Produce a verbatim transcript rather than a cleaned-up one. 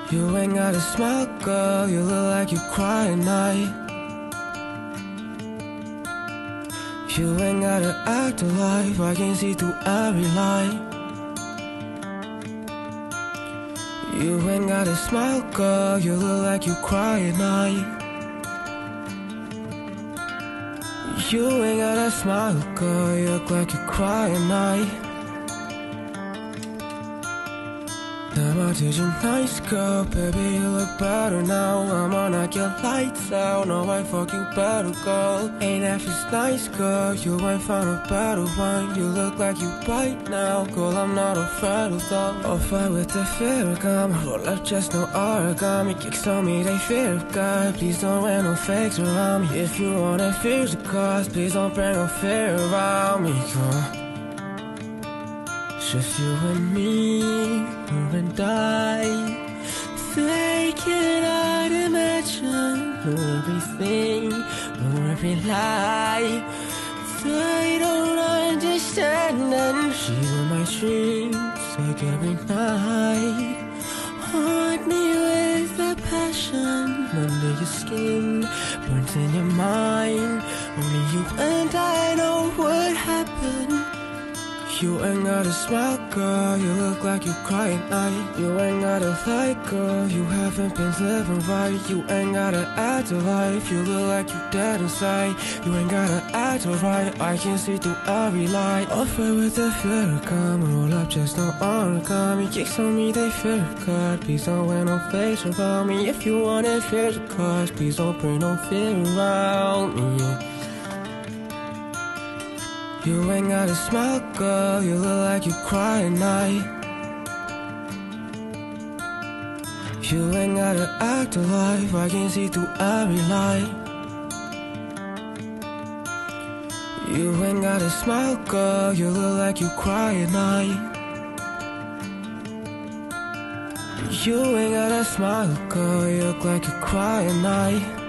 You ain't got a smile, girl, you look like you cry at night. You ain't gotta act alive, I can see through every lie. You ain't got a smile, girl, you look like you cry at night. You ain't got a smile, girl, you look like you cry at night. Am I such a nice girl? Baby, you look better now. I'ma knock your lights out. No, I fuck you better, girl. Ain't that just nice, girl? You ain't found a better one. You look like you bite now. Girl, I'm not afraid of them. I'll fight with the fear of gum. Roll up just no origami. Kicks on me, they fear of God. Please don't wear no fakes around me. If you wanna fear the cause, please don't bring no fear around me, girl. Just you and me, you and I. They cannot imagine know everything, know every lie. They don't understand and she's in my dreams like every night. Haunt me with a passion under your skin, burns in your mind. Only you and I know what happened. You ain't got a smile, girl, you look like you cry at night. You ain't got a light, girl, you haven't been living right. You ain't gotta act alive, you look like you dead inside. You ain't gotta act alright, I can see through every lie. I'll fight with the fear of come, roll up just no origami. Kicks on me, they fear of God, please don't wear no face around me. If you want it, fear the cause, please don't bring no fear around me. You ain't got a smile, girl, you look like you cry at night. You ain't gotta act alive, I can see through every lie. You ain't got a smile, girl, you look like you cry at night. You ain't got a smile, girl, you look like you cry at night.